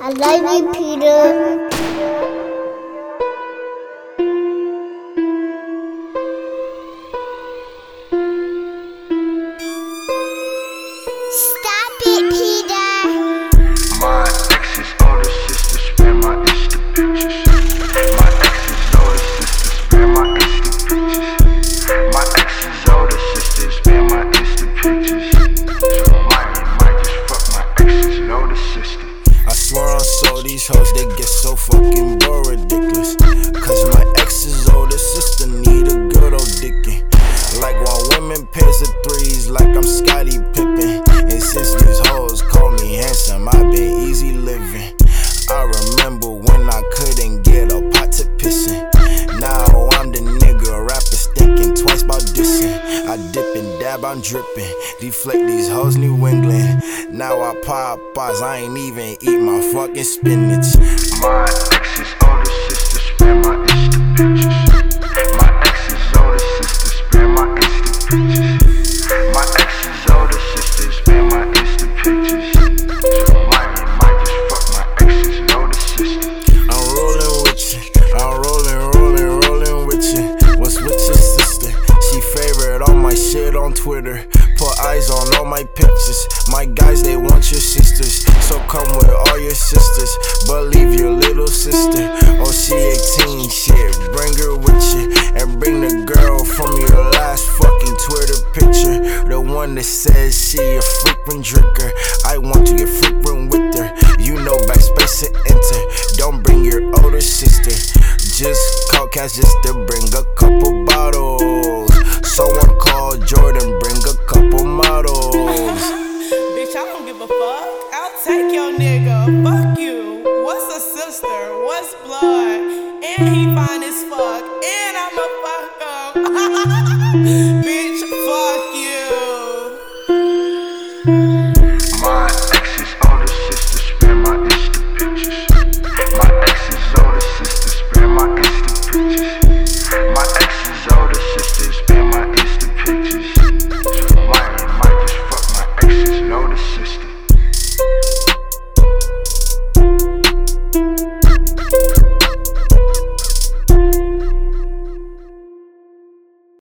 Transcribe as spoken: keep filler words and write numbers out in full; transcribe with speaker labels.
Speaker 1: I love you, Peter. Stop it, Peter.
Speaker 2: My ex's older sister spam my Insta pictures. My ex's older sister spam my Insta pictures. My ex's older sister spam my Insta pictures. So I might, might just fuck my ex's older sister.
Speaker 3: I swear on soul, these hoes, they get so fucking bored ridiculous. Cause my ex's older sister need a good old dickin'. Like while women pairs of threes, like I'm Scottie Pippen. And since these hoes call me handsome, I've been easy living. I remember when I couldn't get a pot to pissin'. Now I'm the nigga rappers thinking twice about dissing. I dip and dab, I'm dripping. Deflect these hoes, New England. Now I pop eyes, I ain't even eat my fucking spinach.
Speaker 2: My ex's older sister spam my Insta pictures. My ex's older sister spam my Insta pictures. My ex's older sister spam my Insta pictures. So I might, might just fuck my ex's older sister.
Speaker 3: I'm rolling with you, I'm rolling, rolling, rolling with you. What's with your sister? She favorite all my shit on Twitter. Put eyes on all my pictures. My guys, they want your sisters. So come with all your sisters, but leave your little sister. Oh, she eighteen, shit, bring her with you. And bring the girl from your last fucking Twitter picture. The one that says she a frequent drinker. I want to get frequent with her. You know backspace and enter. Don't bring your older sister. Just call cash just to bring a couple bottles. Someone call Jordan, bring a couple models.
Speaker 4: Bitch, I don't give a fuck. I'll take your nigga. Fuck you. What's a sister? What's blood? And he fine as fuck. And I'ma fuck him. Bitch.